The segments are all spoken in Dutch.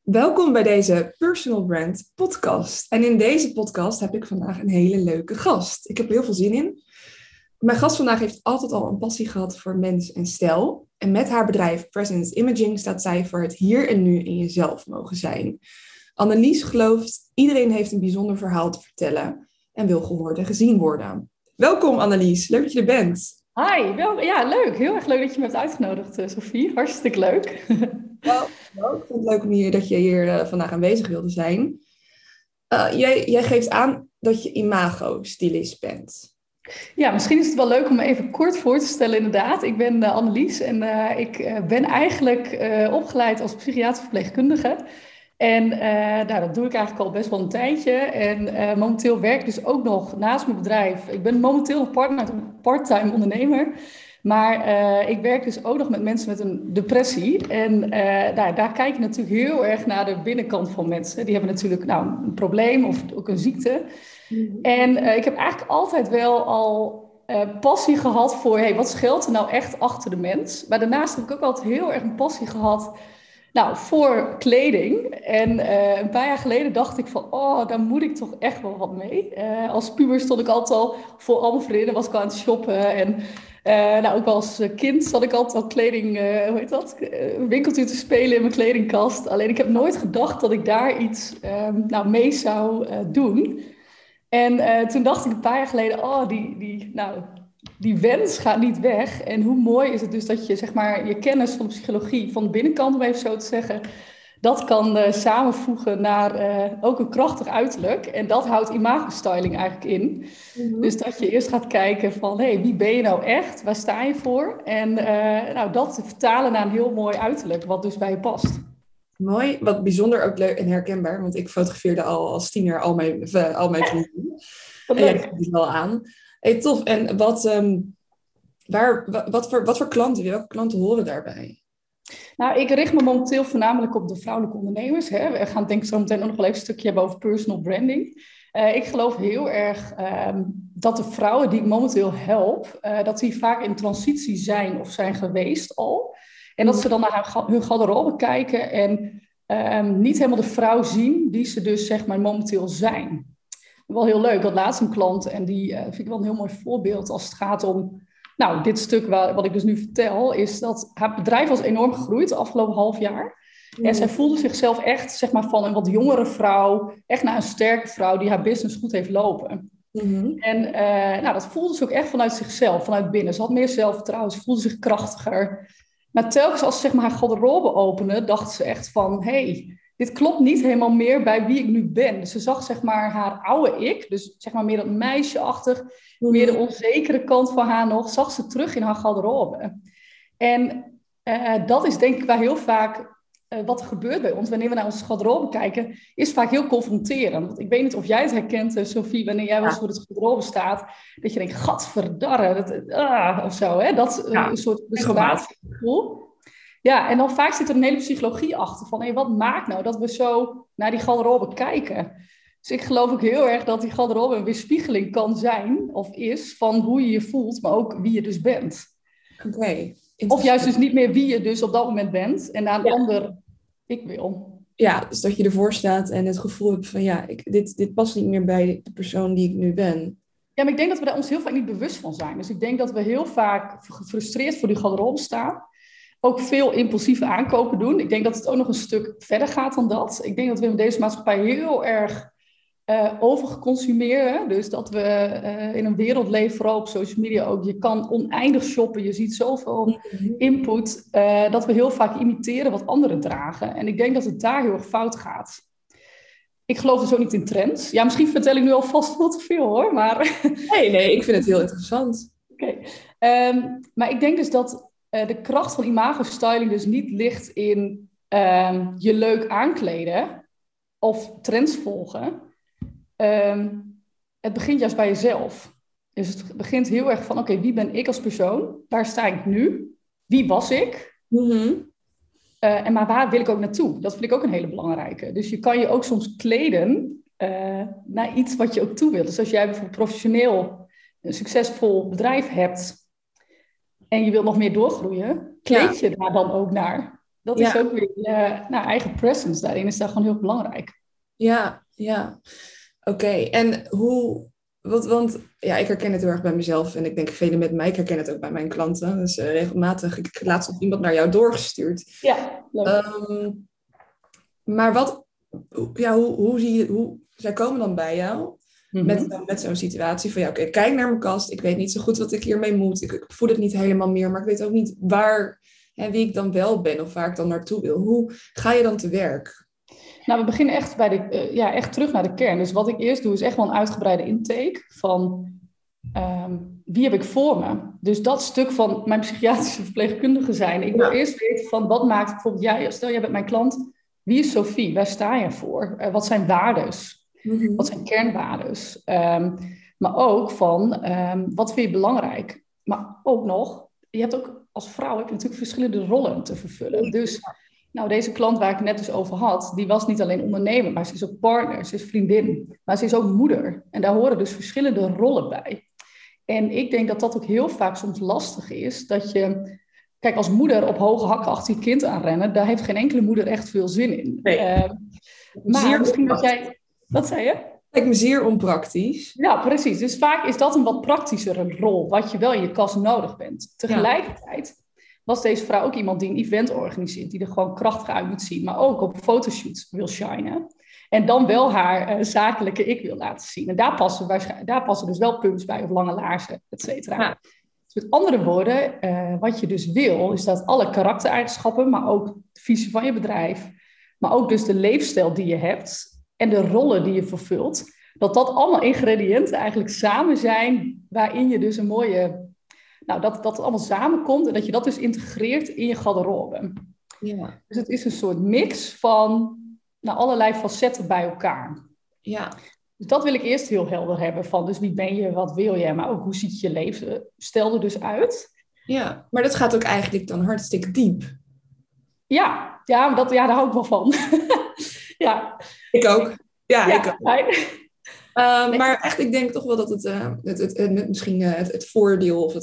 Welkom bij deze Personal Brand podcast. En in deze podcast heb ik vandaag een hele leuke gast. Ik heb er heel veel zin in. Mijn gast vandaag heeft altijd al een passie gehad voor mens en stijl. En met haar bedrijf Presence Imaging staat zij voor het hier en nu in jezelf mogen zijn. Annelies gelooft, iedereen heeft een bijzonder verhaal te vertellen en wil gehoord en gezien worden. Welkom Annelies, leuk dat je er bent. Hi, ja, leuk. Heel erg leuk dat je me hebt uitgenodigd, Sophie. Hartstikke leuk. Ik vond het leuk dat je hier vandaag aanwezig wilde zijn. Jij geeft aan dat je imago-stylist bent. Ja, misschien is het wel leuk om me even kort voor te stellen, inderdaad. Ik ben Annelies en ik ben eigenlijk opgeleid als psychiatrisch verpleegkundige. En dat doe ik eigenlijk al best wel een tijdje. En momenteel werk ik dus ook nog naast mijn bedrijf. Ik ben momenteel nog part-time ondernemer. Maar ik werk dus ook nog met mensen met een depressie. En daar kijk je natuurlijk heel erg naar de binnenkant van mensen. Die hebben natuurlijk een probleem of ook een ziekte. En ik heb eigenlijk altijd wel al passie gehad voor... Hey, wat schuilt er nou echt achter de mens? Maar daarnaast heb ik ook altijd heel erg een passie gehad... voor kleding. En een paar jaar geleden dacht ik van... daar moet ik toch echt wel wat mee. Als puber stond ik altijd al... Voor al mijn vrienden was ik al aan het shoppen. En ook wel als kind zat ik altijd al kleding... een winkeltje te spelen in mijn kledingkast. Alleen ik heb nooit gedacht dat ik daar iets mee zou doen. En toen dacht ik een paar jaar geleden... die wens gaat niet weg. En hoe mooi is het dus dat je, zeg maar, je kennis van de psychologie van de binnenkant, om even zo te zeggen, dat kan samenvoegen naar ook een krachtig uiterlijk. En dat houdt imago-styling eigenlijk in. Mm-hmm. Dus dat je eerst gaat kijken van, wie ben je nou echt? Waar sta je voor? En dat te vertalen naar een heel mooi uiterlijk, wat dus bij je past. Mooi, wat bijzonder ook leuk en herkenbaar, want ik fotografeerde al als tiener al mijn vrienden. Wat leuk. En jij geeft het wel aan. Hey, tof. En wat voor klanten, welke klanten horen daarbij? Nou, ik richt me momenteel voornamelijk op de vrouwelijke ondernemers. Hè. We gaan denk ik zo meteen ook nog wel even een stukje hebben over personal branding. Ik geloof heel erg dat de vrouwen die ik momenteel help, dat die vaak in transitie zijn of zijn geweest al. En dat ze dan naar hun garderobe kijken en niet helemaal de vrouw zien die ze dus zeg maar momenteel zijn. Wel heel leuk, dat laatst een klant en die vind ik wel een heel mooi voorbeeld als het gaat om... dit stuk wat ik dus nu vertel, is dat haar bedrijf was enorm gegroeid de afgelopen half jaar. En zij voelde zichzelf echt, zeg maar, van een wat jongere vrouw, echt naar een sterke vrouw die haar business goed heeft lopen. Mm-hmm. En dat voelde ze ook echt vanuit zichzelf, vanuit binnen. Ze had meer zelfvertrouwen, ze voelde zich krachtiger. Maar telkens als ze, zeg maar, haar garderobe opende, dacht ze echt van... dit klopt niet helemaal meer bij wie ik nu ben. Dus ze zag, zeg maar, haar oude ik, dus zeg maar meer dat meisjeachtig, meer de onzekere kant van haar nog, zag ze terug in haar garderobe. En dat is denk ik wel heel vaak wat er gebeurt bij ons. Wanneer we naar onze garderobe kijken, is vaak heel confronterend. Want ik weet niet of jij het herkent, Sophie, wanneer jij wel eens voor het garderobe staat, dat je denkt, gadverdarre, of zo, hè? Dat een soort frustratiegevoel. Ja, en dan vaak zit er een hele psychologie achter van, wat maakt nou dat we zo naar die garderobe kijken? Dus ik geloof ook heel erg dat die garderobe een weerspiegeling kan zijn, of is, van hoe je je voelt, maar ook wie je dus bent. Okay. Of juist dus niet meer wie je dus op dat moment bent, en naar een ander ik wil. Ja, dus dat je ervoor staat en het gevoel hebt van, dit past niet meer bij de persoon die ik nu ben. Ja, maar ik denk dat we daar ons heel vaak niet bewust van zijn. Dus ik denk dat we heel vaak gefrustreerd voor die garderobe staan. Ook veel impulsieve aankopen doen. Ik denk dat het ook nog een stuk verder gaat dan dat. Ik denk dat we in deze maatschappij heel erg overgeconsumeren. Dus dat we in een wereld leven, vooral op social media ook. Je kan oneindig shoppen. Je ziet zoveel input. Dat we heel vaak imiteren wat anderen dragen. En ik denk dat het daar heel erg fout gaat. Ik geloof dus ook niet in trends. Ja, misschien vertel ik nu alvast veel te veel hoor. Maar... Nee, ik vind het heel interessant. Oké. Maar ik denk dus dat... de kracht van imago-styling dus niet ligt in je leuk aankleden of trends volgen. Het begint juist bij jezelf. Dus het begint heel erg van, wie ben ik als persoon? Waar sta ik nu? Wie was ik? Mm-hmm. Maar waar wil ik ook naartoe? Dat vind ik ook een hele belangrijke. Dus je kan je ook soms kleden naar iets wat je ook toe wilt. Dus als jij bijvoorbeeld professioneel een succesvol bedrijf hebt... en je wilt nog meer doorgroeien, kleed je daar dan ook naar. dat is ook weer eigen presence daarin is daar gewoon heel belangrijk. Ja. Oké. En want ik herken het heel erg bij mezelf en ik denk velen met mij, ik herken het ook bij mijn klanten. Dus regelmatig, ik heb laatst nog iemand naar jou doorgestuurd. Ja, leuk. Maar hoe zie je, zij komen dan bij jou met zo'n situatie van, oké, kijk naar mijn kast, ik weet niet zo goed wat ik hiermee moet, ik voel het niet helemaal meer, maar ik weet ook niet waar en wie ik dan wel ben of waar ik dan naartoe wil. Hoe ga je dan te werk? Nou, we beginnen echt echt terug naar de kern. Dus wat ik eerst doe, is echt wel een uitgebreide intake van wie heb ik voor me. Dus dat stuk van mijn psychiatrische verpleegkundige zijn. Ik wil eerst weten van wat maakt bijvoorbeeld jij, stel jij bent mijn klant, wie is Sophie? Waar sta je voor? Wat zijn waardes? Wat zijn kernwaardes? Maar ook van wat vind je belangrijk? Maar ook nog, je hebt ook als vrouw heb je natuurlijk verschillende rollen te vervullen. Dus nou, deze klant waar ik het net dus over had, die was niet alleen ondernemer, maar ze is ook partner, ze is vriendin, maar ze is ook moeder. En daar horen dus verschillende rollen bij. En ik denk dat dat ook heel vaak soms lastig is, dat je, kijk, als moeder op hoge hakken achter je kind aanrennen, daar heeft geen enkele moeder echt veel zin in. Nee. Maar misschien dat jij, wat zei je? Lijkt me zeer onpraktisch. Ja, precies. Dus vaak is dat een wat praktischere rol, wat je wel in je kast nodig bent. Tegelijkertijd was deze vrouw ook iemand die een event organiseert, die er gewoon krachtig uit moet zien, maar ook op fotoshoots wil shinen. En dan wel haar zakelijke ik wil laten zien. En daar passen dus wel pumps bij, of lange laarzen, et cetera. Ja. Dus met andere woorden, wat je dus wil, is dat alle karaktereigenschappen, maar ook de visie van je bedrijf, maar ook dus de leefstijl die je hebt en de rollen die je vervult, dat allemaal ingrediënten eigenlijk samen zijn, waarin je dus een mooie, nou, dat het allemaal samenkomt en dat je dat dus integreert in je garderobe. Ja. Dus het is een soort mix van allerlei facetten bij elkaar. Ja. Dus dat wil ik eerst heel helder hebben van, dus wie ben je, wat wil je, maar ook hoe ziet je levensstijl er dus uit. Ja, maar dat gaat ook eigenlijk dan hartstikke diep. Ja, maar daar hou ik wel van. Ja. Ik ook. Ja, ik ook. Nee. Maar echt, ik denk toch wel dat misschien het voordeel of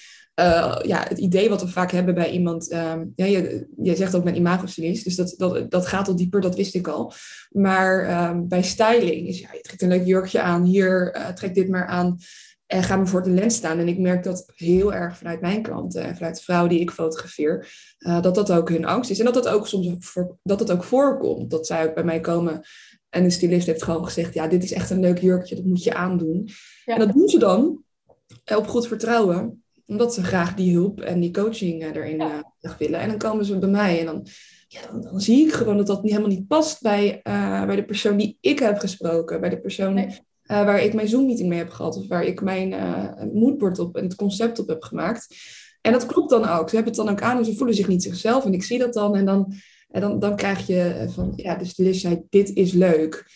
het idee wat we vaak hebben bij iemand. Je zegt ook mijn imagostylist, dus dat gaat al dieper, dat wist ik al. Maar bij styling is, je trekt een leuk jurkje aan, hier trek dit maar aan en ga me voor de lens staan. En ik merk dat heel erg vanuit mijn klanten en vanuit de vrouwen die ik fotografeer, dat ook hun angst is. En dat ook soms ook voorkomt, dat zij ook bij mij komen. En de stylist heeft gewoon gezegd, ja, dit is echt een leuk jurkje, dat moet je aandoen. Ja. En dat doen ze dan op goed vertrouwen, omdat ze graag die hulp en die coaching erin willen. En dan komen ze bij mij en dan zie ik gewoon dat helemaal niet past bij de persoon die ik heb gesproken. Bij de persoon waar ik mijn Zoom-meeting mee heb gehad. Of waar ik mijn moodboard op en het concept op heb gemaakt. En dat klopt dan ook. Ze hebben het dan ook aan en ze voelen zich niet zichzelf. En ik zie dat dan en dan krijg je van, de stylist zei, dit is leuk.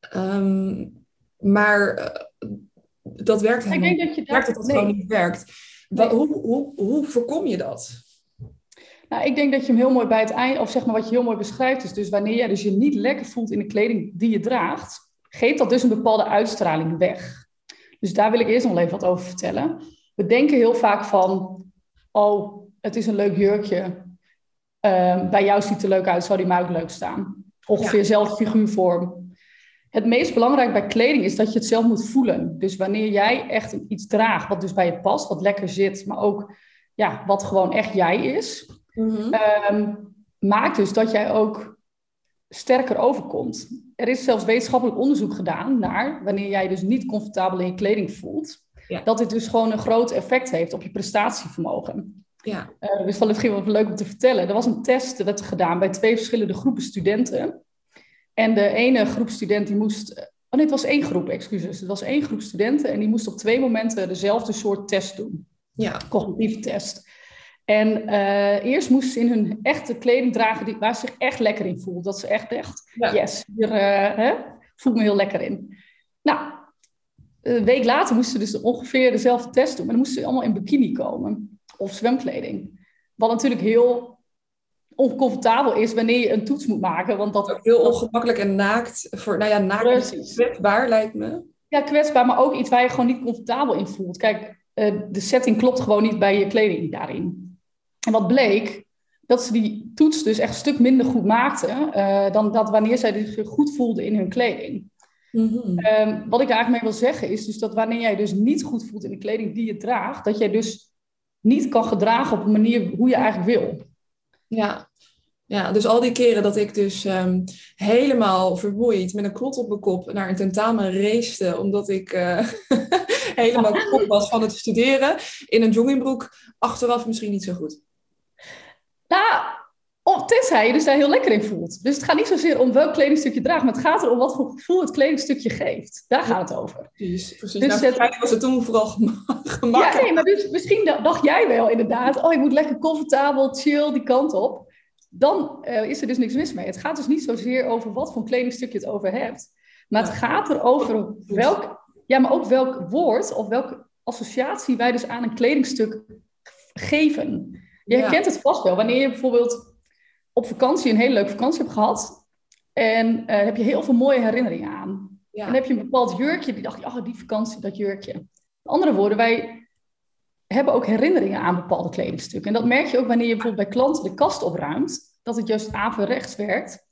Maar dat werkt helemaal niet. Ik denk dat dat gewoon niet werkt. Nee. Hoe voorkom je dat? Nou, ik denk dat je hem heel mooi bij het eind, of zeg maar wat je heel mooi beschrijft, is dus wanneer jij dus je niet lekker voelt in de kleding die je draagt, geeft dat dus een bepaalde uitstraling weg. Dus daar wil ik eerst nog even wat over vertellen. We denken heel vaak van, oh, het is een leuk jurkje. Bij jou ziet het er leuk uit, zou die mij ook leuk staan. Ongeveer dezelfde figuurvorm. Het meest belangrijk bij kleding is dat je het zelf moet voelen. Dus wanneer jij echt iets draagt wat dus bij je past, wat lekker zit, maar ook wat gewoon echt jij is, maakt dus dat jij ook sterker overkomt. Er is zelfs wetenschappelijk onderzoek gedaan naar wanneer jij dus niet comfortabel in je kleding voelt, dat dit dus gewoon een groot effect heeft op je prestatievermogen. Ja. Dus dat is wel leuk om te vertellen. Er was een test dat werd gedaan bij 2 verschillende groepen studenten. En de ene groep studenten die moest... het was 1 groep, excuses. Het was 1 groep studenten en die moest op 2 momenten dezelfde soort test doen. Ja. Cognitieve test. En eerst moesten ze in hun echte kleding dragen waar ze zich echt lekker in voelden. Dat ze echt yes, hier voel ik me heel lekker in. Nou, een week later moesten ze dus ongeveer dezelfde test doen. Maar dan moesten ze allemaal in bikini komen. Of zwemkleding. Wat natuurlijk heel oncomfortabel is wanneer je een toets moet maken. Want dat ook heel ongemakkelijk en naakt. Naakt is kwetsbaar, lijkt me. Ja, kwetsbaar, maar ook iets waar je gewoon niet comfortabel in voelt. Kijk, de setting klopt gewoon niet bij je kleding daarin. En wat bleek, dat ze die toets dus echt een stuk minder goed maakten dan dat wanneer zij zich goed voelden in hun kleding. Mhm. Wat ik daar eigenlijk mee wil zeggen is dus dat wanneer jij dus niet goed voelt in de kleding die je draagt, dat jij dus niet kan gedragen op een manier hoe je eigenlijk wil. Ja. Ja, dus al die keren dat ik dus helemaal vermoeid met een klot op mijn kop naar een tentamen race, omdat ik helemaal kapot was van het studeren, in een joggingbroek, achteraf misschien niet zo goed. Nou, tenzij je dus daar heel lekker in voelt. Dus het gaat niet zozeer om welk kledingstuk je draagt, maar het gaat erom wat voor gevoel het kledingstuk je geeft. Daar gaat het over. Precies. Dus nou, waarschijnlijk was het toen vooral gemakkelijk. Ja, nee, maar dus misschien dacht jij wel inderdaad, oh, je moet lekker comfortabel, chill, die kant op. Dan is er dus niks mis mee. Het gaat dus niet zozeer over wat voor kledingstuk je het over hebt. Maar het gaat erover maar ook welk woord of welke associatie wij dus aan een kledingstuk geven. Je herkent het vast wel. Wanneer je bijvoorbeeld op vakantie een hele leuke vakantie hebt gehad. En heb je heel veel mooie herinneringen aan. Ja. En dan heb je een bepaald jurkje. Die dacht je, oh, die vakantie, dat jurkje. Met andere woorden, wij hebben ook herinneringen aan bepaalde kledingstukken. En dat merk je ook wanneer je bijvoorbeeld bij klanten de kast opruimt. Dat het juist averechts werkt.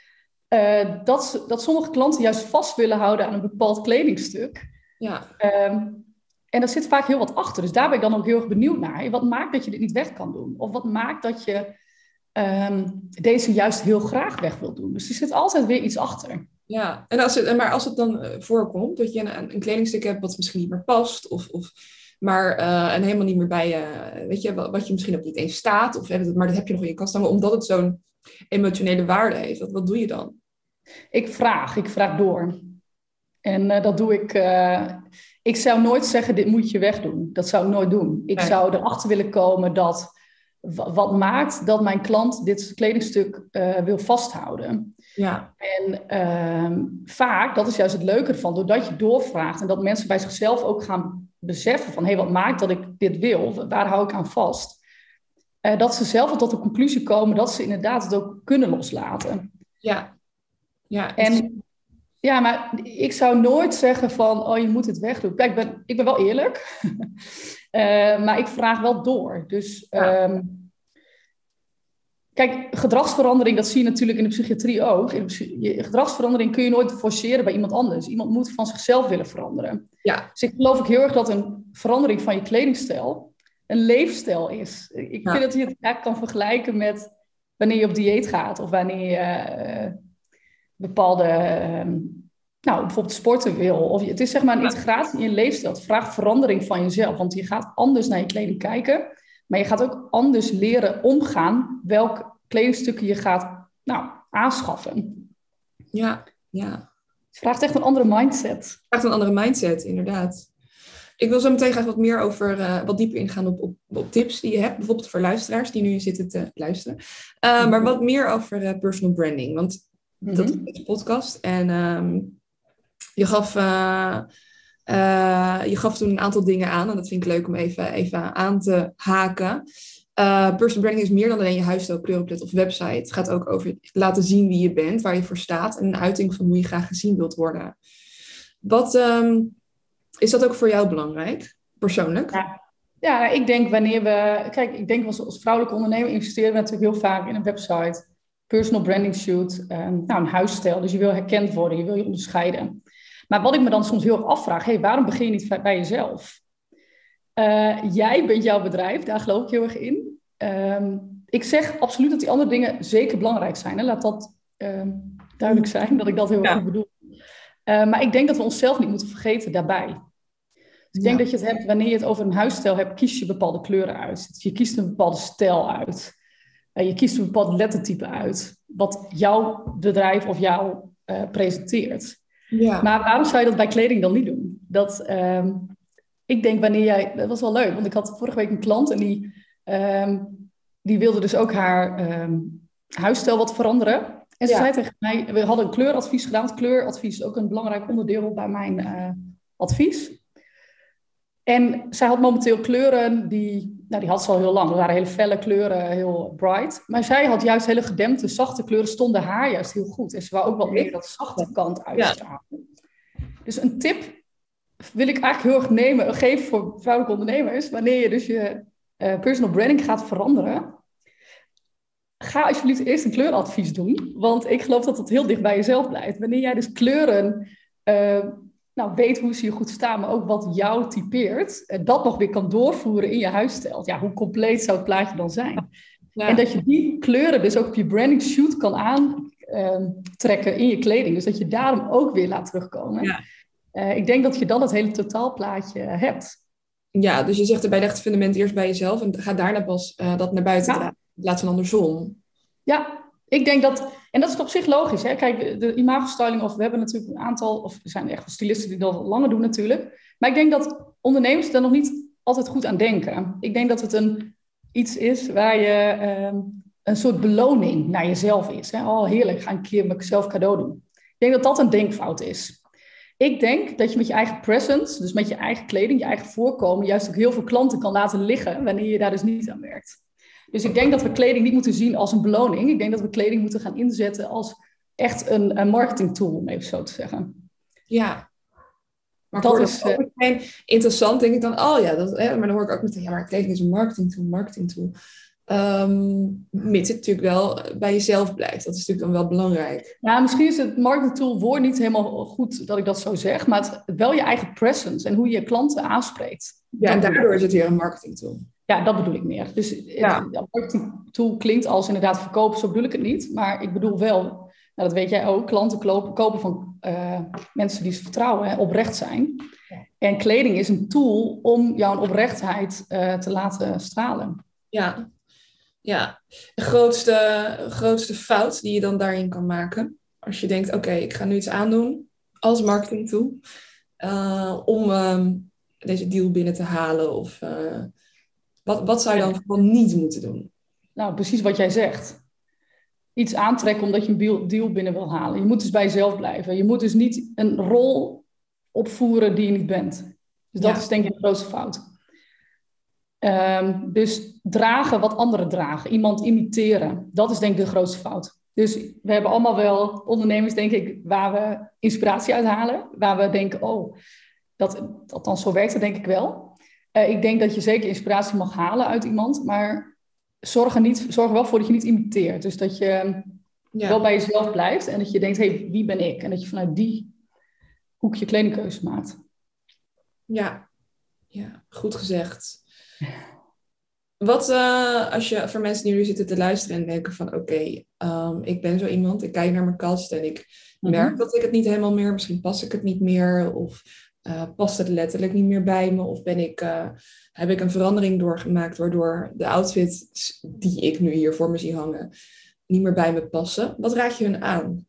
Dat sommige klanten juist vast willen houden aan een bepaald kledingstuk. Ja. En daar zit vaak heel wat achter. Dus daar ben ik dan ook heel erg benieuwd naar. Wat maakt dat je dit niet weg kan doen? Of wat maakt dat je deze juist heel graag weg wilt doen? Dus er zit altijd weer iets achter. Ja, maar als het dan voorkomt dat je een kledingstuk hebt wat misschien niet meer past, en helemaal niet meer bij je, weet je, wat je misschien ook niet eens staat, maar dat heb je nog in je kast staan, omdat het zo'n emotionele waarde heeft. Wat doe je dan? Ik vraag door. En dat doe ik. Ik zou nooit zeggen, dit moet je wegdoen. Dat zou ik nooit doen. Ik zou erachter willen komen dat wat maakt dat mijn klant dit kledingstuk wil vasthouden. Ja. En vaak, dat is juist het leuke ervan, doordat je doorvraagt en dat mensen bij zichzelf ook gaan beseffen van, hé, wat maakt dat ik dit wil? Waar hou ik aan vast? Dat ze zelf tot de conclusie komen dat ze inderdaad het ook kunnen loslaten. Ja. Ja. En ja, maar ik zou nooit zeggen van, oh, je moet het wegdoen. Kijk, ik ben wel eerlijk, maar ik vraag wel door. Dus kijk, gedragsverandering, dat zie je natuurlijk in de psychiatrie ook. Gedragsverandering kun je nooit forceren bij iemand anders. Iemand moet van zichzelf willen veranderen. Ja. Dus ik geloof ook heel erg dat een verandering van je kledingstijl een leefstijl is. Ik vind dat je het eigenlijk kan vergelijken met wanneer je op dieet gaat of wanneer je bepaalde, bijvoorbeeld sporten wil. Of het is zeg maar een integratie in je leefstijl. Het vraagt verandering van jezelf, want je gaat anders naar je kleding kijken, maar je gaat ook anders leren omgaan welk kledingstukken je gaat aanschaffen. Ja. Het vraagt echt een andere mindset. Het vraagt een andere mindset, inderdaad. Ik wil zo meteen graag wat meer wat dieper ingaan op tips die je hebt. Bijvoorbeeld voor luisteraars die nu zitten te luisteren. Maar wat meer over personal branding. Want dat is een podcast. En je gaf toen een aantal dingen aan. En dat vind ik leuk om even aan te haken. Personal branding is meer dan alleen je huisstijl, kleurenpalet of website. Het gaat ook over laten zien wie je bent, waar je voor staat. En een uiting van hoe je graag gezien wilt worden. Is dat ook voor jou belangrijk, persoonlijk? Ja, ik denk ik denk als vrouwelijke ondernemer investeren we natuurlijk heel vaak in een website, personal branding shoot, een huisstijl. Dus je wil herkend worden, je wil je onderscheiden. Maar wat ik me dan soms heel erg afvraag, waarom begin je niet bij jezelf? Jij bent jouw bedrijf, daar geloof ik heel erg in. Ik zeg absoluut dat die andere dingen zeker belangrijk zijn. Hè? Laat dat duidelijk zijn, dat ik dat heel erg goed bedoel. Maar ik denk dat we onszelf niet moeten vergeten daarbij. Dus ik denk dat je het hebt, wanneer je het over een huisstijl hebt, kies je bepaalde kleuren uit. Je kiest een bepaalde stijl uit. Je kiest een bepaald lettertype uit. Wat jouw bedrijf of jou presenteert. Ja. Maar waarom zou je dat bij kleding dan niet doen? Ik denk dat was wel leuk, want ik had vorige week een klant en die wilde dus ook haar huisstijl wat veranderen. En ze zei tegen mij, we hadden een kleuradvies gedaan. Het kleuradvies is ook een belangrijk onderdeel bij mijn advies. En zij had momenteel kleuren die had ze al heel lang. Dat waren hele felle kleuren, heel bright. Maar zij had juist hele gedempte, zachte kleuren, stonden haar juist heel goed. En ze wou ook wat meer dat zachte kant uitstralen. Ja. Dus een tip wil ik eigenlijk heel erg geven voor vrouwelijke ondernemers. Wanneer je dus je personal branding gaat veranderen. ga alsjeblieft eerst een kleuradvies doen. Want ik geloof dat het heel dicht bij jezelf blijft. Wanneer jij dus kleuren weet hoe ze je goed staan, maar ook wat jou typeert, dat nog weer kan doorvoeren in je huisstijl. Ja, hoe compleet zou het plaatje dan zijn? Ja. En dat je die kleuren dus ook op je branding shoot kan aantrekken in je kleding. Dus dat je daarom ook weer laat terugkomen. Ja. Ik denk dat je dan het hele totaalplaatje hebt. Ja, dus je zegt erbij, leg het fundament eerst bij jezelf en ga daarna pas dat naar buiten dragen. In plaats van andersom. Ja, ik denk dat, en dat is op zich logisch. Hè? Kijk, de imagostyling, we hebben natuurlijk een aantal, of er zijn echt wel stylisten die dat al langer doen natuurlijk. Maar ik denk dat ondernemers daar nog niet altijd goed aan denken. Ik denk dat het iets is waar je een soort beloning naar jezelf is. Hè? Oh, heerlijk, ik ga een keer mezelf cadeau doen. Ik denk dat dat een denkfout is. Ik denk dat je met je eigen presence, dus met je eigen kleding, je eigen voorkomen, juist ook heel veel klanten kan laten liggen wanneer je daar dus niet aan werkt. Dus ik denk dat we kleding niet moeten zien als een beloning. Ik denk dat we kleding moeten gaan inzetten als echt een marketingtool, om even zo te zeggen. Ja. Maar dat is ook meteen interessant, denk ik dan. Oh ja, maar dan hoor ik ook meteen, ja, maar kleding is een marketingtool. Mits het natuurlijk wel bij jezelf blijft. Dat is natuurlijk dan wel belangrijk. Ja, misschien is het marketingtool woord niet helemaal goed dat ik dat zo zeg. Maar het wel je eigen presence en hoe je klanten aanspreekt. Ja, en daardoor is het weer een marketingtool. Ja, dat bedoel ik meer. Dus het marketingtool klinkt als inderdaad verkopen, zo bedoel ik het niet. Maar ik bedoel wel, nou, dat weet jij ook, klanten kopen van mensen die ze vertrouwen, hè, oprecht zijn. Ja. En kleding is een tool om jouw oprechtheid te laten stralen. Ja, ja. De grootste fout die je dan daarin kan maken, als je denkt, oké, ik ga nu iets aandoen als marketingtool, om deze deal binnen te halen of... Wat zou je dan vooral niet moeten doen? Nou, precies wat jij zegt. Iets aantrekken omdat je een deal binnen wil halen. Je moet dus bij jezelf blijven. Je moet dus niet een rol opvoeren die je niet bent. Dus dat is denk ik de grootste fout. Dus dragen wat anderen dragen. Iemand imiteren. Dat is denk ik de grootste fout. Dus we hebben allemaal wel ondernemers, denk ik, waar we inspiratie uit halen. Waar we denken, althans zo werkt het denk ik wel. Ik denk dat je zeker inspiratie mag halen uit iemand, maar zorg er wel voor dat je niet imiteert. Dus dat je wel bij jezelf blijft en dat je denkt, hey, wie ben ik? En dat je vanuit die hoek je kledingkeuze maakt. Ja, goed gezegd. Wat als je voor mensen die nu zitten te luisteren en denken van oké, ik ben zo iemand, ik kijk naar mijn kast en ik merk dat ik het niet helemaal meer, misschien pas ik het niet meer of... past het letterlijk niet meer bij me? Of heb ik een verandering doorgemaakt waardoor de outfits die ik nu hier voor me zie hangen niet meer bij me passen? Wat raad je hun aan?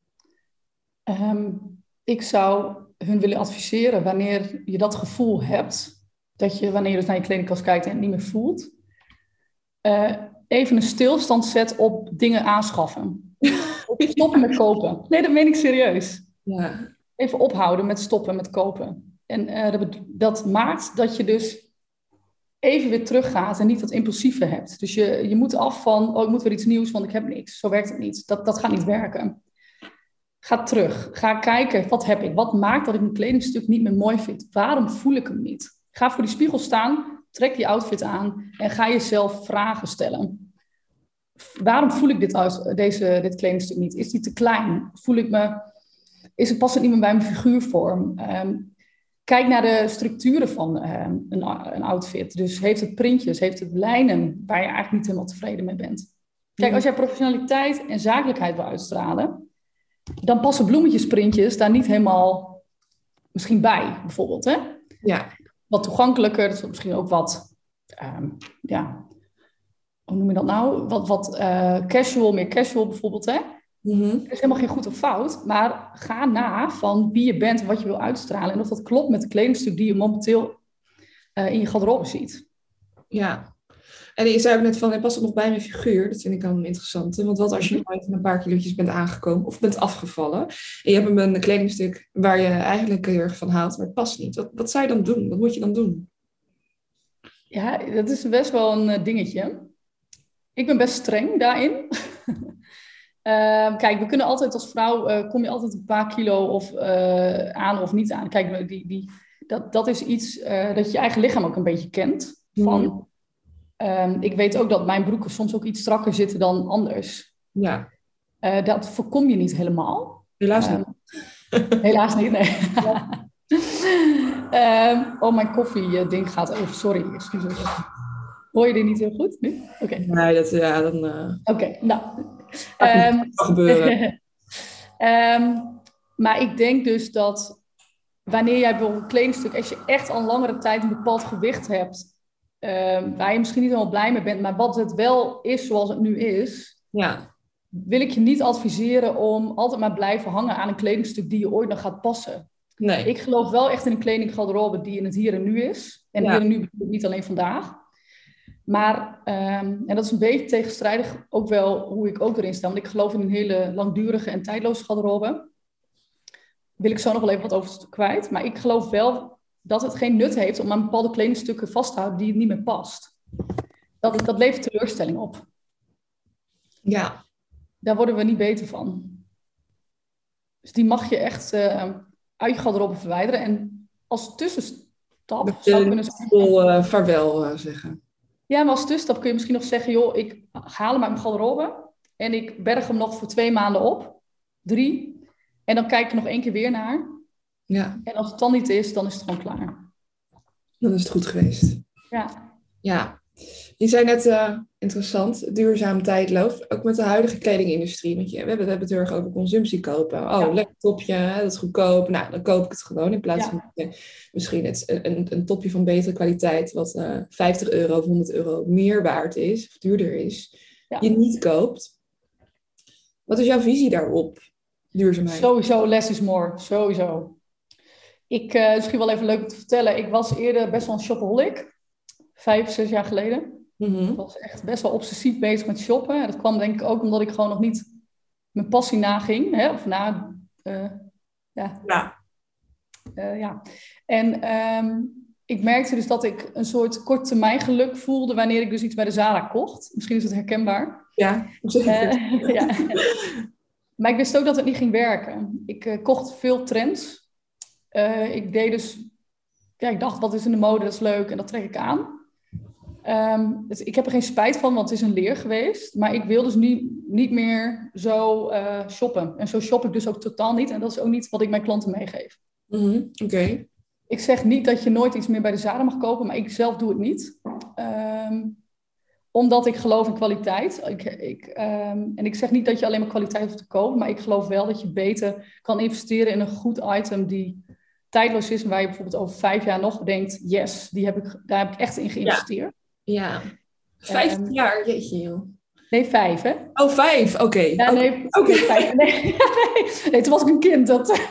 Ik zou hun willen adviseren wanneer je dat gevoel hebt, dat je wanneer je dus naar je kledingkast kijkt en het niet meer voelt, even een stilstand zet op dingen aanschaffen. Op stoppen met kopen. Nee, dat meen ik serieus. Ja. Even ophouden met stoppen met kopen. En dat maakt dat je dus even weer teruggaat en niet dat impulsieve hebt. Dus je moet af van, ik moet weer iets nieuws, want ik heb niks. Zo werkt het niet. Dat gaat niet werken. Ga terug. Ga kijken, wat heb ik? Wat maakt dat ik mijn kledingstuk niet meer mooi vind? Waarom voel ik hem niet? Ga voor die spiegel staan, trek die outfit aan en ga jezelf vragen stellen. Waarom voel ik dit kledingstuk niet? Is die te klein? Past het niet meer bij mijn figuurvorm? Kijk naar de structuren van een outfit. Dus heeft het printjes, heeft het lijnen waar je eigenlijk niet helemaal tevreden mee bent. Kijk, als jij professionaliteit en zakelijkheid wil uitstralen, dan passen bloemetjesprintjes daar niet helemaal misschien bij, bijvoorbeeld. Hè? Ja. Wat toegankelijker, dat is misschien ook wat, hoe noem je dat nou? Wat casual, meer casual bijvoorbeeld, hè? Mm-hmm. Er is helemaal geen goed of fout, maar ga na van wie je bent en wat je wil uitstralen. En of dat klopt met de kledingstuk die je momenteel in je garderobe ziet. Ja, en je zei ook net van, past het nog bij mijn figuur? Dat vind ik dan interessant. Want wat als je nooit een paar kilootjes bent aangekomen of bent afgevallen en je hebt een kledingstuk waar je eigenlijk heel erg van houdt, maar het past niet. Wat zou je dan doen? Wat moet je dan doen? Ja, dat is best wel een dingetje. Ik ben best streng daarin. Kijk, we kunnen altijd als vrouw, kom je altijd een paar kilo of aan of niet aan. Kijk, dat is iets dat je eigen lichaam ook een beetje kent. Van, Ik weet ook dat mijn broeken soms ook iets strakker zitten dan anders. Ja, Dat voorkom je niet helemaal. helaas niet. Helaas niet, nee. Ja. Mijn koffie-ding gaat over. Sorry, excuses. Hoor je die niet heel goed nu? Oké. Nee, dan Oké, nou. gaat het wel gebeuren. Maar ik denk dus dat wanneer jij bijvoorbeeld een kledingstuk, als je echt al langere tijd een bepaald gewicht hebt, waar je misschien niet helemaal blij mee bent, maar wat het wel is zoals het nu is, Ja, wil ik je niet adviseren om altijd maar blijven hangen aan een kledingstuk die je ooit nog gaat passen. nee. Ik geloof wel echt in een kledinggarderobe die in het hier en nu is. En Ja. hier en nu bedoel ik niet alleen vandaag. Maar, en dat is een beetje tegenstrijdig ook wel hoe ik ook erin sta. Want ik geloof in een hele langdurige en tijdloze garderobe. Wil ik zo nog wel even wat over kwijt. Maar ik geloof wel dat het geen nut heeft om aan bepaalde kledingstukken vast te houden die het niet meer past. Dat levert teleurstelling op. Ja. Daar worden we niet beter van. Dus die mag je echt uit je garderobe verwijderen. En als tussenstap zou ik kunnen zeggen... Vol vaarwel zeggen. Ja, maar als tussenstap kun je misschien nog zeggen... joh, ik haal hem uit mijn garderobe... en ik berg hem nog voor 2 maanden op. 3. En dan kijk ik er nog 1 keer weer naar. Ja. En als het dan niet is, dan is het gewoon klaar. Dan is het goed geweest. Ja. Ja. Je zei net, interessant, duurzaam tijdloos. Ook met de huidige kledingindustrie. Want we hebben het heel erg over consumptie kopen. Oh, Ja. lekker topje, hè, dat is goedkoop. Nou, dan koop ik het gewoon. In plaats Ja. van misschien een topje van betere kwaliteit. Wat €50 of €100 meer waard is. Of duurder is. Ja. Je niet koopt. Wat is jouw visie daarop? Duurzaamheid. Sowieso, less is more. Sowieso. Misschien wel even leuk om te vertellen. Ik was eerder best wel een shopaholic. 5, 6 jaar geleden. Ik was echt best wel obsessief bezig met shoppen. En dat kwam denk ik ook omdat ik gewoon nog niet mijn passie naging. Hè? Of na... ja. Ja. En ik merkte dus dat ik een soort korttermijn geluk voelde wanneer ik dus iets bij de Zara kocht. Misschien is het herkenbaar. Ja, zeker. Ja. Maar ik wist ook dat het niet ging werken. Ik kocht veel trends. Ik deed dus... Ja, ik dacht, wat is in de mode? Dat is leuk en dat trek ik aan. Dus ik heb er geen spijt van, want het is een leer geweest. Maar ik wil dus niet meer zo shoppen. En zo shop ik dus ook totaal niet. En dat is ook niet wat ik mijn klanten meegeef. Oké. Ik zeg niet dat je nooit iets meer bij de Zara mag kopen, maar ik zelf doe het niet. Omdat ik geloof in kwaliteit. En ik zeg niet dat je alleen maar kwaliteit hoeft te kopen, maar ik geloof wel dat je beter kan investeren in een goed item die tijdloos is en waar je bijvoorbeeld over 5 jaar nog denkt, yes, daar heb ik echt in geïnvesteerd. Ja. 15 jaar, jeetje joh. Nee, 5 hè? Oh, 5, oké. Ja, nee, Oké. 5. Nee, toen was ik een kind.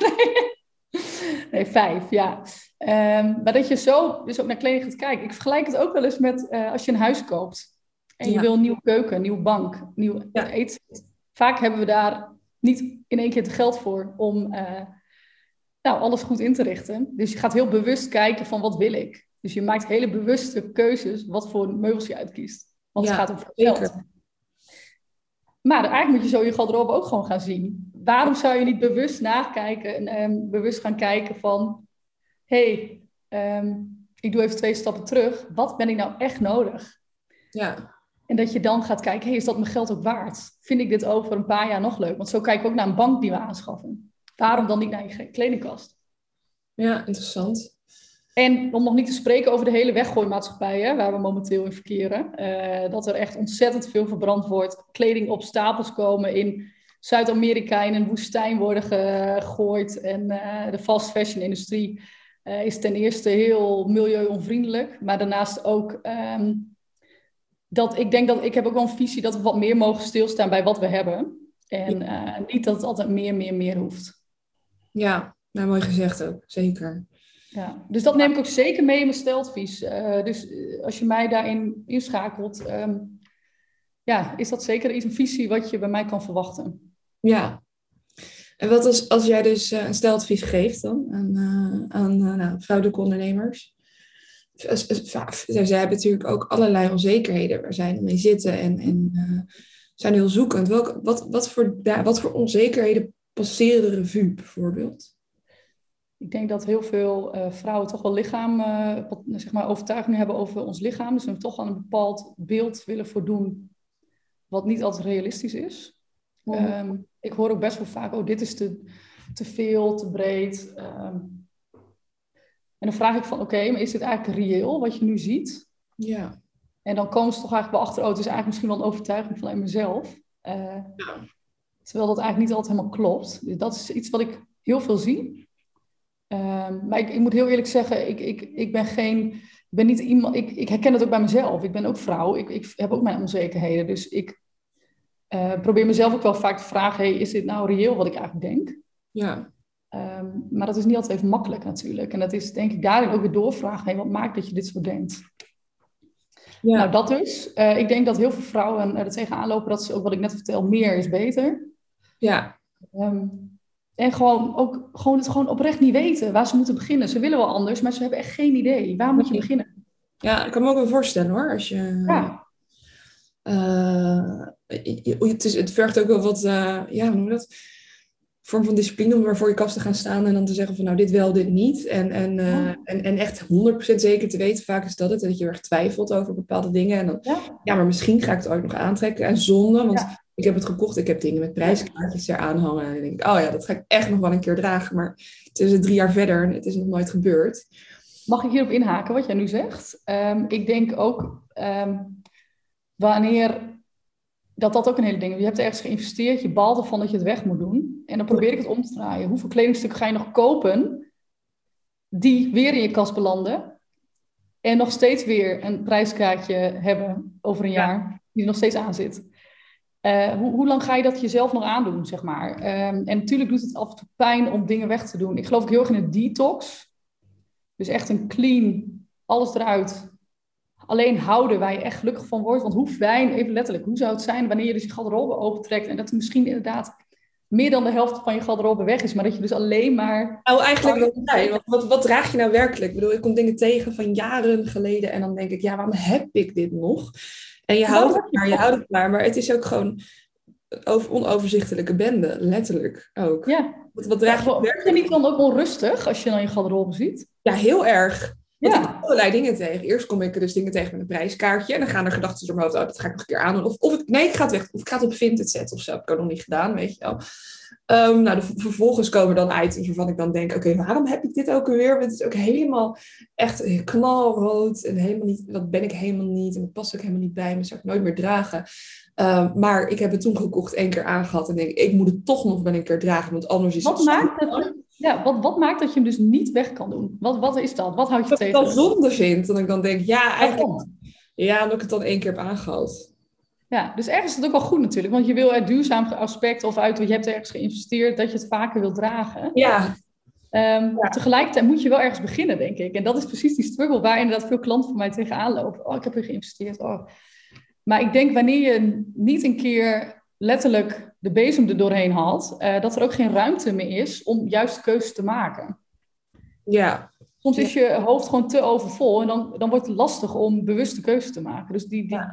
Nee, 5, ja. Maar dat je zo dus ook naar kleding gaat kijken. Ik vergelijk het ook wel eens met als je een huis koopt. En je wil een nieuwe keuken, een nieuwe bank, nieuw eten. Vaak hebben we daar niet in één keer het geld voor om alles goed in te richten. Dus je gaat heel bewust kijken van wat wil ik. Dus je maakt hele bewuste keuzes wat voor meubels je uitkiest. Want het gaat om veel geld. Maar eigenlijk moet je zo je garderobe ook gewoon gaan zien. Waarom zou je niet bewust nakijken en bewust gaan kijken van... ik doe even 2 stappen terug. Wat ben ik nou echt nodig? Ja. En dat je dan gaat kijken, is dat mijn geld ook waard? Vind ik dit over een paar jaar nog leuk? Want zo kijken we ook naar een bank die we aanschaffen. Waarom dan niet naar je kledingkast? Ja, interessant. En om nog niet te spreken over de hele weggooimaatschappij, hè, waar we momenteel in verkeren. Dat er echt ontzettend veel verbrand wordt. Kleding op stapels komen in Zuid-Amerika in een woestijn worden gegooid. En de fast fashion industrie is ten eerste heel milieuonvriendelijk. Maar daarnaast ook ik denk dat ik heb ook wel een visie dat we wat meer mogen stilstaan bij wat we hebben. En niet dat het altijd meer hoeft. Ja, nou, mooi gezegd ook. Zeker. Ja, dus dat neem ik ook zeker mee in mijn steladvies. Dus als je mij daarin inschakelt, is dat zeker een visie wat je bij mij kan verwachten. Ja. En wat als jij dus een steladvies geeft dan aan vrouwelijke ondernemers? Zij hebben natuurlijk ook allerlei onzekerheden waar zij mee zitten en zijn heel zoekend. Wat voor onzekerheden passeren de revue bijvoorbeeld? Ik denk dat heel veel vrouwen toch wel zeg maar overtuigingen hebben over ons lichaam. Dus we toch aan een bepaald beeld willen voldoen, wat niet altijd realistisch is. Ik hoor ook best wel vaak, oh, dit is te veel, te breed. En dan vraag ik van, oké, maar is dit eigenlijk reëel wat je nu ziet? Ja. En dan komen ze toch eigenlijk wel achter, oh, het is eigenlijk misschien wel een overtuiging van mezelf. Terwijl dat eigenlijk niet altijd helemaal klopt. Dus dat is iets wat ik heel veel zie. Maar ik moet heel eerlijk zeggen, ik ben niet iemand, ik herken het ook bij mezelf. Ik ben ook vrouw, ik heb ook mijn onzekerheden. Dus ik probeer mezelf ook wel vaak te vragen, hey, is dit nou reëel wat ik eigenlijk denk? Ja. Maar dat is niet altijd even makkelijk natuurlijk. En dat is denk ik daarin ook weer doorvragen, hey, wat maakt dat je dit zo denkt? Ja. Nou, dat dus. Ik denk dat heel veel vrouwen er tegenaan lopen dat ze ook wat ik net vertel, meer is beter. Ja. En gewoon het oprecht niet weten waar ze moeten beginnen. Ze willen wel anders, maar ze hebben echt geen idee. Waar moet je beginnen? Ja, ik kan me ook wel voorstellen hoor. Als je... Ja. Het vergt ook wel wat, hoe noem je dat? Vorm van discipline om er voor je kast te gaan staan en dan te zeggen van nou dit wel, dit niet. En echt 100% zeker te weten, vaak is dat je erg twijfelt over bepaalde dingen. En dan, maar misschien ga ik het ooit nog aantrekken. En zonde, want ik heb het gekocht, ik heb dingen met prijskaartjes eraan hangen. En dan denk ik, oh ja, dat ga ik echt nog wel een keer dragen. Maar het is 3 jaar verder en het is nog nooit gebeurd. Mag ik hierop inhaken wat jij nu zegt? Ik denk ook wanneer... Dat ook een hele ding. Je hebt ergens geïnvesteerd, je balt ervan dat je het weg moet doen. En dan probeer ik het om te draaien. Hoeveel kledingstukken ga je nog kopen die weer in je kast belanden en nog steeds weer een prijskaartje hebben over een jaar die er nog steeds aan zit? Hoe lang ga je dat jezelf nog aandoen, zeg maar? En natuurlijk doet het af en toe pijn om dingen weg te doen. Ik geloof ook heel erg in een detox. Dus echt een clean, alles eruit. Alleen houden waar je echt gelukkig van wordt. Want hoe fijn, even letterlijk, hoe zou het zijn wanneer je dus je garderobe opentrekt en dat er misschien inderdaad meer dan de helft van je garderobe weg is, maar dat je dus alleen maar... Nou, eigenlijk wel fijn. Wat draag je nou werkelijk? Ik bedoel, ik kom dingen tegen van jaren geleden en dan denk ik, ja, waarom heb ik dit nog? En je houdt het maar het is ook gewoon onoverzichtelijke bende, letterlijk ook. Ja. Wat draag je werkelijk? Word je niet dan ook onrustig als je dan je garderobe ziet? Ja, heel erg. Want Ja. ik kom allerlei dingen tegen. Eerst kom ik dus dingen tegen met een prijskaartje. En dan gaan er gedachten door mijn hoofd. Oh, dat ga ik nog een keer aandoen. Ik ga het weg. Of ik ga het op Vinted zetten of zo. Heb ik ook nog niet gedaan, weet je wel. Vervolgens komen dan items waarvan ik dan denk... Oké, waarom heb ik dit ook alweer? Het is ook helemaal echt knalrood. En helemaal niet, dat ben ik helemaal niet. En dat past ook helemaal niet bij me. Dat zou ik nooit meer dragen. Maar ik heb het toen gekocht, 1 keer aangehad. En denk ik moet het toch nog wel een keer dragen. Want anders is Wat maakt dat je hem dus niet weg kan doen? Wat is dat? Wat houd je tegen? Wat ik dan zonde vind. Dat ik dan denk, eigenlijk... Ja, omdat ik het dan 1 keer heb aangehad. Ja, dus ergens is het ook wel goed natuurlijk. Want je wil er duurzaam aspect of uit, want je hebt ergens geïnvesteerd, dat je het vaker wilt dragen. Ja. Tegelijkertijd moet je wel ergens beginnen, denk ik. En dat is precies die struggle waar inderdaad veel klanten van mij tegenaan lopen. Oh, ik heb er geïnvesteerd. Oh. Maar ik denk wanneer je niet een keer letterlijk de bezem er doorheen haalt, dat er ook geen ruimte meer is om juist keuzes te maken. Ja. Soms is je hoofd gewoon te overvol en dan wordt het lastig om bewuste keuzes te maken. Dus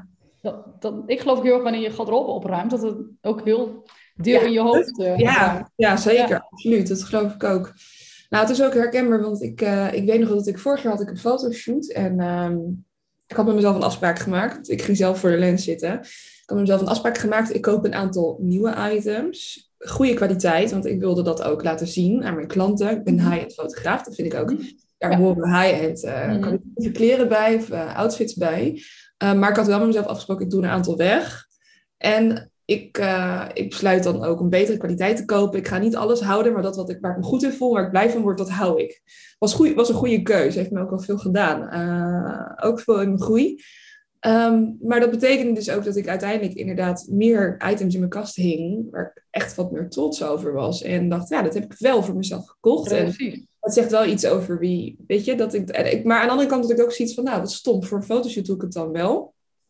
ik geloof heel erg wanneer je garderobe opruimt, dat het ook heel deel in je hoofd ruimt. Ja, zeker. Absoluut. Dat geloof ik ook. Nou, het is ook herkenbaar, want ik weet nog dat vorig jaar had ik een fotoshoot en ik had met mezelf een afspraak gemaakt. Ik ging zelf voor de lens zitten. Ik had met mezelf een afspraak gemaakt. Ik koop een aantal nieuwe items. Goede kwaliteit, want ik wilde dat ook laten zien aan mijn klanten. Ik ben high-end fotograaf, dat vind ik ook. Daar horen high-end kwalitatieve kleren bij, of outfits bij. Maar ik had wel met mezelf afgesproken, ik doe een aantal weg. En ik besluit dan ook een betere kwaliteit te kopen. Ik ga niet alles houden, maar waar ik me goed in voel, waar ik blij van word, dat hou ik. Was een goede keuze, heeft me ook al veel gedaan. Ook veel in mijn groei. Maar dat betekende dus ook dat ik uiteindelijk inderdaad meer items in mijn kast hing, waar ik echt wat meer trots over was. En dacht, ja, dat heb ik wel voor mezelf gekocht. Precies. En dat zegt wel iets over wie, weet je, maar aan de andere kant had ik ook zoiets van, nou, wat stom, voor een fotoshoot doe ik het dan wel.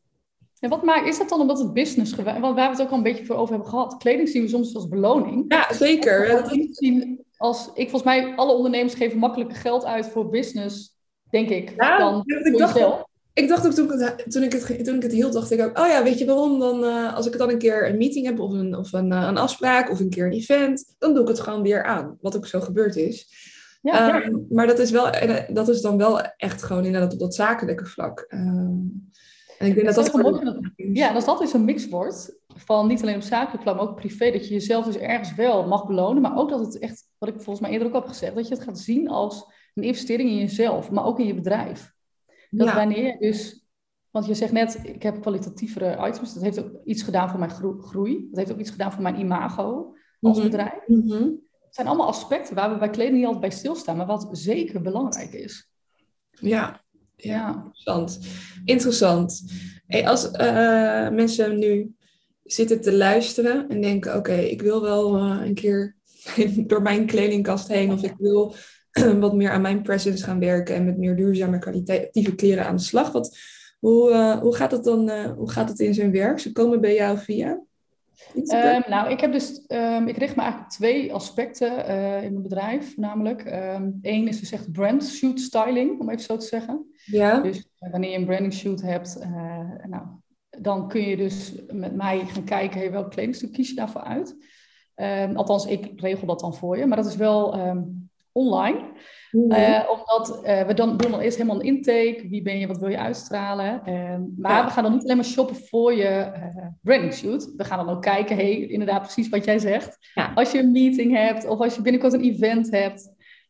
En is dat dan omdat het business gewerkt? Want waar we het ook al een beetje over hebben gehad. Kleding zien we soms als beloning. Ja, zeker. Volgens mij, alle ondernemers geven makkelijker geld uit voor business, denk ik, dan voor jezelf. Ik dacht ook toen ik het hield, dacht ik ook, oh ja, weet je waarom dan, als ik dan een keer een meeting heb of een afspraak of een keer een event, dan doe ik het gewoon weer aan. Wat ook zo gebeurd is. Ja. Maar dat is dan wel echt gewoon inderdaad op dat zakelijke vlak. En ik denk dat Het is dat wel voor mooi ja, en als dat dus een mix wordt van niet alleen op zakelijk vlak, maar ook privé, dat je jezelf dus ergens wel mag belonen, maar ook dat het echt, wat ik volgens mij eerder ook heb gezegd, dat je het gaat zien als een investering in jezelf, maar ook in je bedrijf. Dat ja. wanneer je dus, want je zegt net, ik heb kwalitatievere items, dat heeft ook iets gedaan voor mijn groei, dat heeft ook iets gedaan voor mijn imago als Mhm. bedrijf. Mhm. Het zijn allemaal aspecten waar we bij kleding niet altijd bij stilstaan, maar wat zeker belangrijk is. Ja. Ja, Ja. interessant. Interessant. Hey, als mensen nu zitten te luisteren en denken, oké, ik wil wel een keer door mijn kledingkast heen of ik wil wat meer aan mijn presence gaan werken en met meer duurzame kwalitatieve kleren aan de slag. Hoe gaat het dan, hoe gaat het in zijn werk? Ze komen bij jou via Instagram? Nou, ik richt me eigenlijk op twee aspecten in mijn bedrijf, namelijk. Eén is dus echt brand shoot styling, om even zo te zeggen. Ja. Dus wanneer je een branding shoot hebt, nou, dan kun je dus met mij gaan kijken, hey, welk kledingstuk kies je daarvoor uit? Althans, ik regel dat dan voor je, maar dat is wel online. Omdat we dan doen eerst helemaal een intake. Wie ben je, wat wil je uitstralen? Maar we gaan dan niet alleen maar shoppen voor je branding shoot. We gaan dan ook kijken, hey, inderdaad precies wat jij zegt. Ja. Als je een meeting hebt of als je binnenkort een event hebt.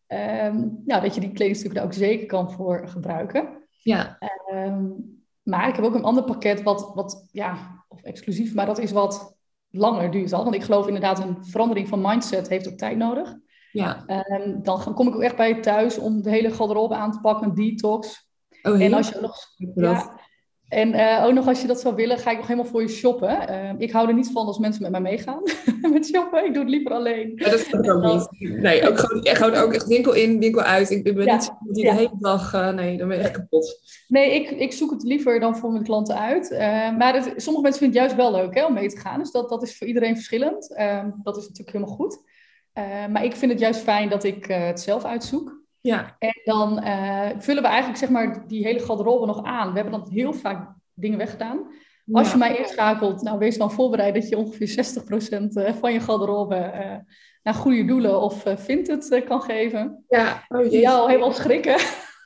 Nou, dat je die kledingstukken daar ook zeker kan voor gebruiken. Ja. Maar ik heb ook een ander pakket wat ja, of exclusief, maar dat is wat langer duurt al. Want ik geloof inderdaad een verandering van mindset heeft ook tijd nodig. Ja. Dan kom ik ook echt bij je thuis om de hele garderobe aan te pakken, een detox. Oh, En als je nog, ja, en ook nog als je dat zou willen, ga ik nog helemaal voor je shoppen. Ik hou er niet van als mensen met mij meegaan met shoppen. Ik doe het liever alleen. Ja, dat kan ik ook niet. Nee, ook gewoon ook echt winkel in, winkel uit. Ik ben niet zo die de hele dag... nee, dan ben je echt kapot. Nee, ik zoek het liever dan voor mijn klanten uit. Maar sommige mensen vinden het juist wel leuk, hè, om mee te gaan. Dus dat is voor iedereen verschillend. Dat is natuurlijk helemaal goed. Maar ik vind het juist fijn dat ik het zelf uitzoek. Ja. En dan vullen we eigenlijk zeg maar die hele garderobe nog aan. We hebben dan heel vaak dingen weggedaan. Als je mij inschakelt, nou wees dan voorbereid dat je ongeveer 60% van je garderobe naar goede doelen of vintage kan geven. Ja, oh jeetje. Ja, al helemaal schrikken.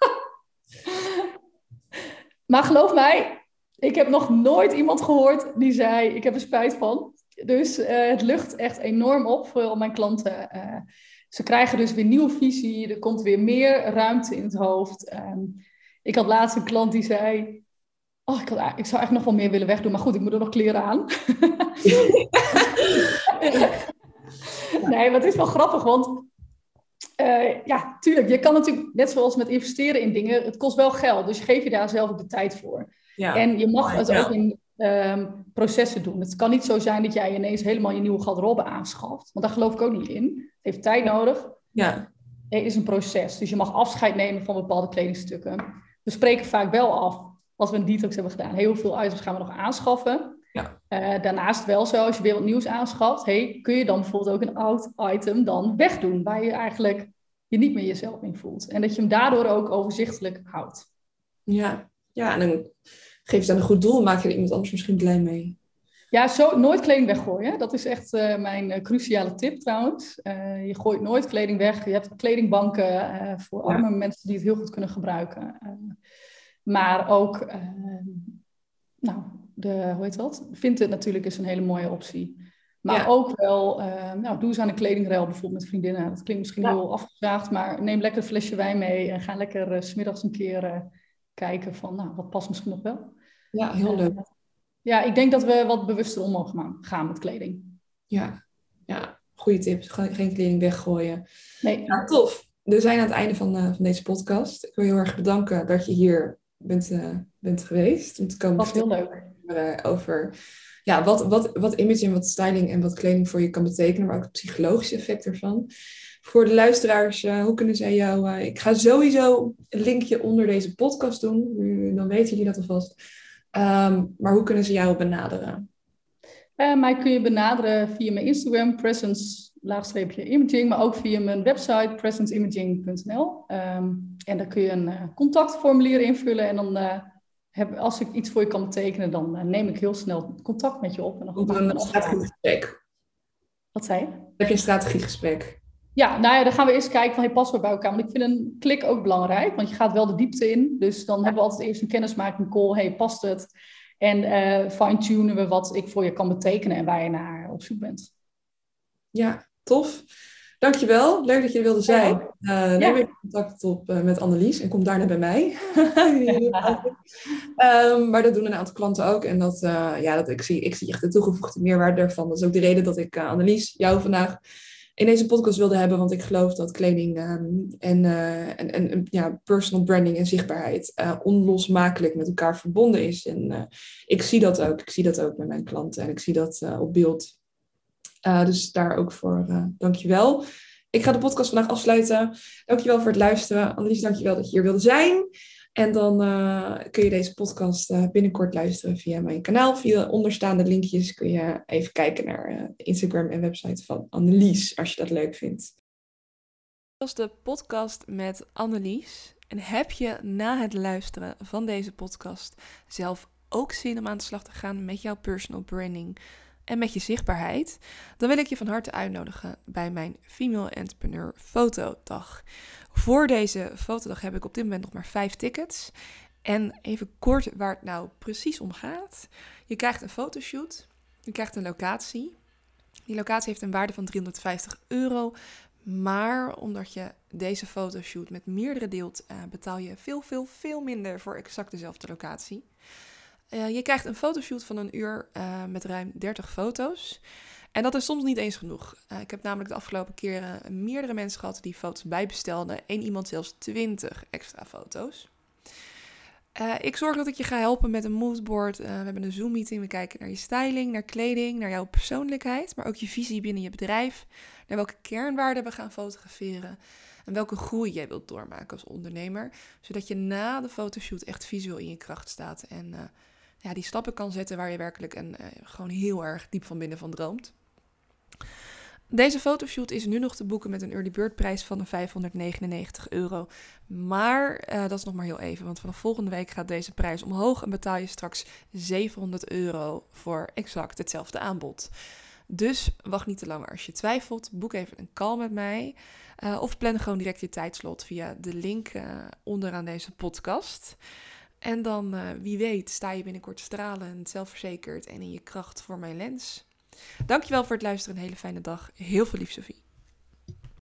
Maar geloof mij, ik heb nog nooit iemand gehoord die zei, ik heb er spijt van. Dus het lucht echt enorm op voor mijn klanten. Ze krijgen dus weer nieuwe visie. Er komt weer meer ruimte in het hoofd. Ik had laatst een klant die zei... Oh, ik zou eigenlijk nog wel meer willen wegdoen. Maar goed, ik moet er nog kleren aan. Nee, maar het is wel grappig. Want ja, tuurlijk. Je kan natuurlijk, net zoals met investeren in dingen... Het kost wel geld. Dus geef je daar zelf ook de tijd voor. Ja. En je mag het ook in processen doen. Het kan niet zo zijn dat jij ineens helemaal je nieuwe garderobe aanschaft. Want daar geloof ik ook niet in. Het heeft tijd nodig. Ja. Het is een proces. Dus je mag afscheid nemen van bepaalde kledingstukken. We spreken vaak wel af, als we een detox hebben gedaan. Heel veel items gaan we nog aanschaffen. Ja. Daarnaast wel zo, als je weer wat nieuws aanschaft... kun je dan bijvoorbeeld ook een oud item dan wegdoen... waar je eigenlijk je niet meer jezelf in voelt. En dat je hem daardoor ook overzichtelijk houdt. Ja, ja, en dan geef je het aan een goed doel, maak je er iemand anders misschien blij mee. Ja, nooit kleding weggooien. Dat is echt mijn cruciale tip trouwens. Je gooit nooit kleding weg. Je hebt kledingbanken voor arme mensen die het heel goed kunnen gebruiken. Maar ook, hoe heet dat? Vinted natuurlijk is een hele mooie optie. Maar ook wel, doe eens aan een kledingruil bijvoorbeeld met vriendinnen. Dat klinkt misschien heel afgezaagd, maar neem lekker een flesje wijn mee. En ga lekker 's middags een keer kijken van, wat past misschien nog wel. Ja, heel leuk. Ja, ik denk dat we wat bewuster om mogen gaan met kleding. Ja, goede tips. Geen kleding weggooien. Nee. Ja, tof. We zijn aan het einde van deze podcast. Ik wil heel erg bedanken dat je hier bent geweest. Om te komen was heel leuk. Over wat image en wat styling en wat kleding voor je kan betekenen. Maar ook het psychologische effect ervan. Voor de luisteraars, hoe kunnen zij jou... ik ga sowieso een linkje onder deze podcast doen. Dan weten jullie dat alvast. Maar hoe kunnen ze jou benaderen? Mij kun je benaderen via mijn Instagram, presence_imaging, maar ook via mijn website, presenceimaging.nl. En daar kun je een contactformulier invullen. En dan, als ik iets voor je kan betekenen, dan neem ik heel snel contact met je op. En dan een strategiegesprek. Wat zei je? Heb je een strategiegesprek? Ja, nou ja, dan gaan we eerst kijken van, hey, passen we bij elkaar? Want ik vind een klik ook belangrijk, want je gaat wel de diepte in. Dus dan hebben we altijd eerst een kennismaking call. Hey, past het? En fine-tunen we wat ik voor je kan betekenen en waar je naar op zoek bent. Ja, tof. Dankjewel. Leuk dat je er wilde Jij zijn. ook? Neem Ja. even contact op met Annelies en kom daarna bij mij. Maar dat doen een aantal klanten ook. En ik zie echt de toegevoegde meerwaarde daarvan. Dat is ook de reden dat ik Annelies, jou vandaag in deze podcast wilde hebben. Want ik geloof dat kleding en personal branding en zichtbaarheid onlosmakelijk met elkaar verbonden is. En ik zie dat ook. Ik zie dat ook met mijn klanten. En ik zie dat op beeld. Dus daar ook voor dankjewel. Ik ga de podcast vandaag afsluiten. Dankjewel voor het luisteren. Annelies, dankjewel dat je hier wilde zijn. En dan kun je deze podcast binnenkort luisteren via mijn kanaal. Via de onderstaande linkjes kun je even kijken naar de Instagram en website van Annelies, als je dat leuk vindt. Dat was de podcast met Annelies. En heb je na het luisteren van deze podcast zelf ook zin om aan de slag te gaan met jouw personal branding en met je zichtbaarheid, dan wil ik je van harte uitnodigen bij mijn Female Entrepreneur Fotodag. Voor deze fotodag heb ik op dit moment nog maar 5 tickets. En even kort waar het nou precies om gaat. Je krijgt een fotoshoot, je krijgt een locatie. Die locatie heeft een waarde van €350. Maar omdat je deze fotoshoot met meerdere deelt, betaal je veel minder voor exact dezelfde locatie. Je krijgt een fotoshoot van 1 uur met ruim 30 foto's. En dat is soms niet eens genoeg. Ik heb namelijk de afgelopen keren meerdere mensen gehad die foto's bijbestelden. Eén iemand zelfs 20 extra foto's. Ik zorg dat ik je ga helpen met een moodboard. We hebben een Zoom-meeting. We kijken naar je styling, naar kleding, naar jouw persoonlijkheid. Maar ook je visie binnen je bedrijf. Naar welke kernwaarden we gaan fotograferen. En welke groei jij wilt doormaken als ondernemer. Zodat je na de fotoshoot echt visueel in je kracht staat. En die stappen kan zetten waar je werkelijk gewoon heel erg diep van binnen van droomt. Deze fotoshoot is nu nog te boeken met een early bird prijs van €599. Maar dat is nog maar heel even, want vanaf volgende week gaat deze prijs omhoog en betaal je straks €700 voor exact hetzelfde aanbod. Dus wacht niet te lang als je twijfelt. Boek even een call met mij. Of plan gewoon direct je tijdslot via de link onderaan deze podcast. En dan, wie weet, sta je binnenkort stralend, zelfverzekerd en in je kracht voor mijn lens. Dankjewel voor het luisteren. Een hele fijne dag. Heel veel lief, Sophie.